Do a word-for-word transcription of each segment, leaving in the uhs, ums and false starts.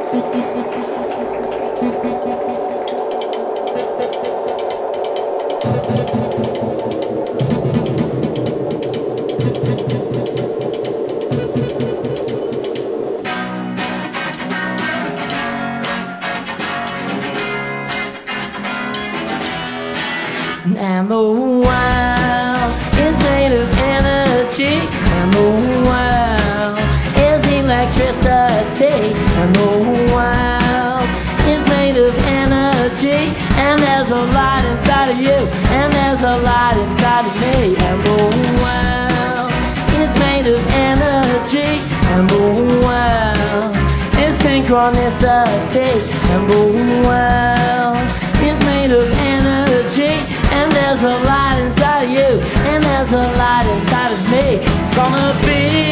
And the world is made of energy, and the world is electricity, and the world is made of energy, and there's a light inside of you, and there's a light inside of me, and the world is made of energy, and the world is synchronicity, and the world is made of energy, and there's a light inside of you, and there's a light inside of me. It's gonna be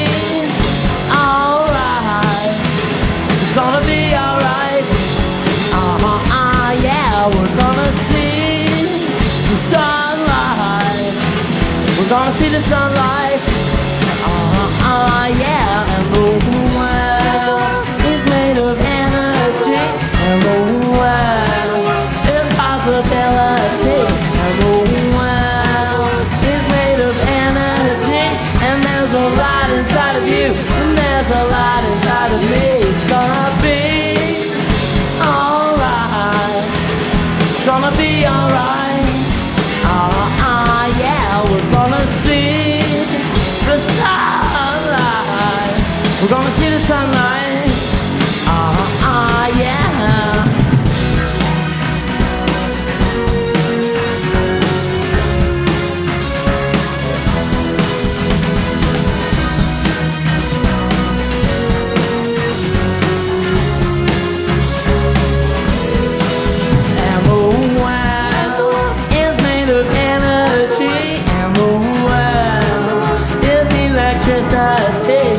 alright. It's gonna be alright. Uh-huh, uh, yeah, we're gonna see the sunlight. We're gonna see the sunlight. Uh-huh, uh, yeah, and the world is made of energy, and the world is possibility, and the world is made of energy, and there's a light inside of you, and there's a light inside of me. It's gonna be alright. It's gonna be alright. Uh, uh, yeah, we're gonna see the sunlight. We're gonna see the sunlight. Uh, uh, yeah. Electricity.